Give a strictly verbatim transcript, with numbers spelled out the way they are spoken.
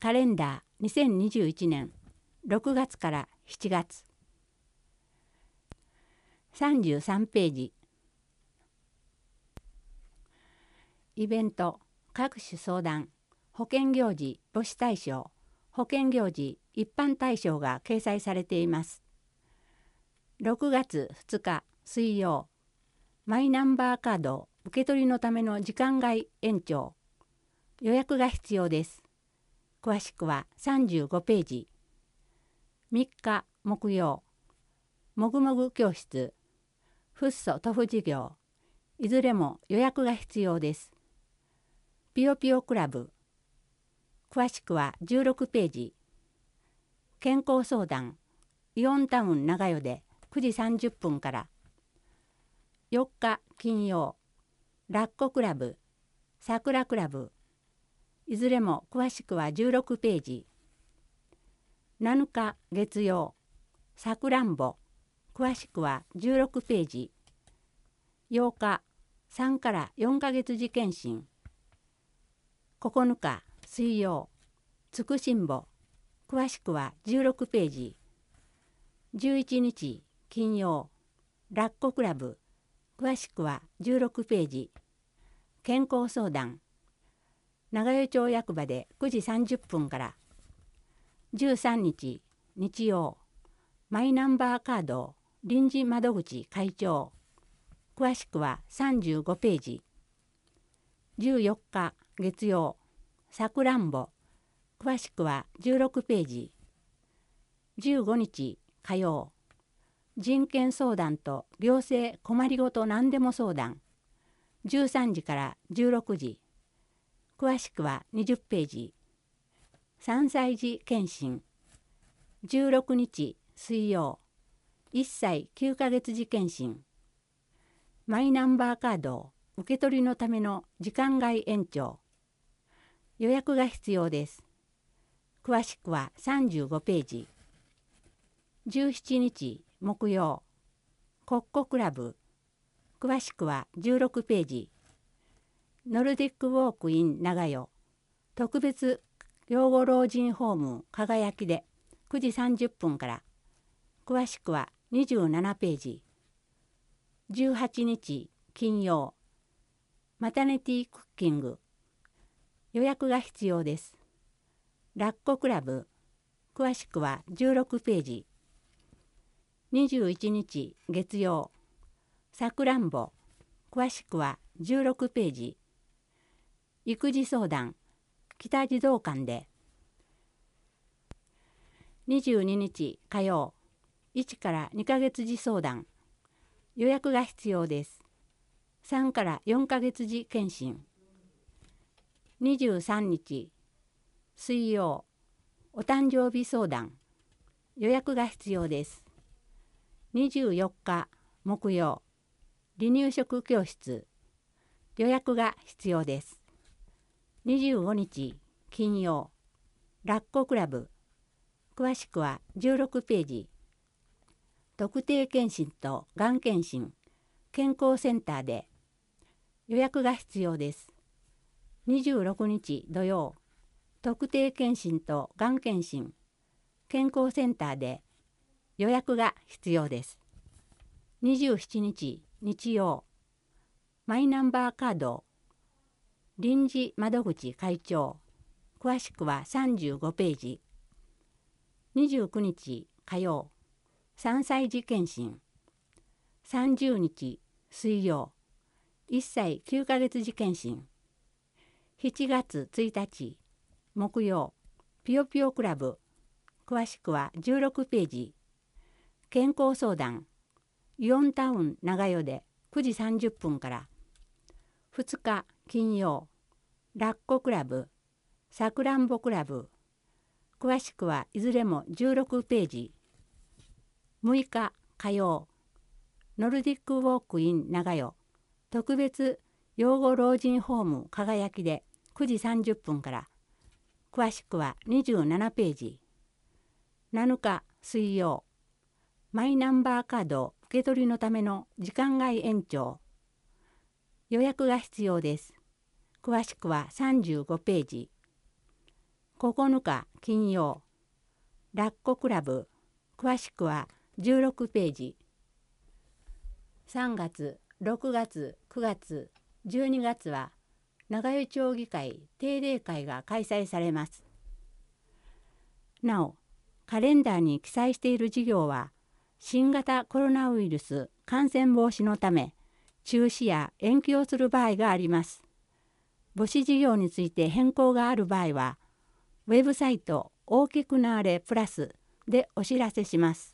カレンダーにせんにじゅういちねんろくがつからしちがつ。さんじゅうさんページ。イベント、各種相談、保険行事母子対象、保険行事一般対象が掲載されています。ろくがつふつか水曜、マイナンバーカード受け取りのための時間外延長。予約が必要です。詳しくはさんじゅうごページ。みっか木曜、もぐもぐ教室、フッ素塗布事業、いずれも予約が必要です。ぴよぴよクラブ、詳しくはじゅうろくページ。健康相談、イオンタウン長与でくじさんじゅっぷんから。よっか金曜、ラッコクラブ、さくらクラブ、いずれも詳しくはじゅうろくページ。なのか月曜、さくらんぼ、詳しくはじゅうろくページ。ようかさんからよんかげつ時検診。ここのか水曜、つくしんぼ、詳しくはじゅうろくページ。じゅういちにち金曜、ラッコクラブ、詳しくはじゅうろくページ。健康相談、長与町役場でくじさんじゅっぷんから。じゅうさんにち日曜、マイナンバーカード臨時窓口会長、詳しくはさんじゅうごページ。じゅうよっか月曜、さくらんぼ、詳しくはじゅうろくページ。じゅうごにち火曜、人権相談と行政困りごと何でも相談、じゅうさんじからじゅうろくじ、詳しくはにじゅっページ。さんさい児検診、じゅうろくにち水曜、いっさいきゅうかげつ児検診、マイナンバーカード受け取りのための時間外延長。予約が必要です。詳しくはさんじゅうごページ。じゅうしちにち木曜、コッコクラブ、詳しくはじゅうろくページ。ノルディックウォークイン長与、特別養護老人ホーム輝きでくじさんじゅっぷんから。詳しくはにじゅうななページ。じゅうはちにち金曜、マタネティクッキング、予約が必要です。ラッコクラブ、詳しくはじゅうろくページ。にじゅういちにち月曜、さくらんぼ、詳しくはじゅうろくページ。育児相談、北児童館で。にじゅうににち火曜、いちからにかげつ児相談、予約が必要です。さんからよんかげつ児検診。にじゅうさんにち水曜、お誕生日相談、予約が必要です。にじゅうよっか木曜、離乳食教室、予約が必要です。にじゅうごにち金曜、ラッコクラブ、詳しくはじゅうろくページ。特定健診とがん検診、健康センターで。予約が必要です。にじゅうろくにち土曜、特定健診とがん検診、健康センターで。予約が必要です。にじゅうしちにち日曜、マイナンバーカード臨時窓口会長、詳しくはさんじゅうごページ。にじゅうくにち火曜、さんさい児検診。さんじゅうにち水曜、いっさいきゅうかげつ児検診。しちがつついたち木曜、ぴよぴよクラブ、詳しくはじゅうろくページ。健康相談、イオンタウン長与でくじさんじゅっぷんから。ふつか金曜、ラッコクラブ、さくらんぼクラブ、詳しくはいずれもじゅうろくページ。むいか火曜、ノルディックウォークイン長与特別養護老人ホーム輝きでくじさんじゅっぷんから。詳しくはにじゅうななページ。なのか水曜、マイナンバーカード受け取りのための時間外延長。予約が必要です。詳しくはさんじゅうごページ。 ここのか金曜、ラッコクラブ、詳しくはじゅうろくページ。さんがつ、ろくがつ、くがつ、じゅうにがつは長与町議会定例会が開催されます。なお、カレンダーに記載している事業は新型コロナウイルス感染防止のため中止や延期をする場合があります。母子事業について変更がある場合は、ウェブサイト大きくなーれプラスでお知らせします。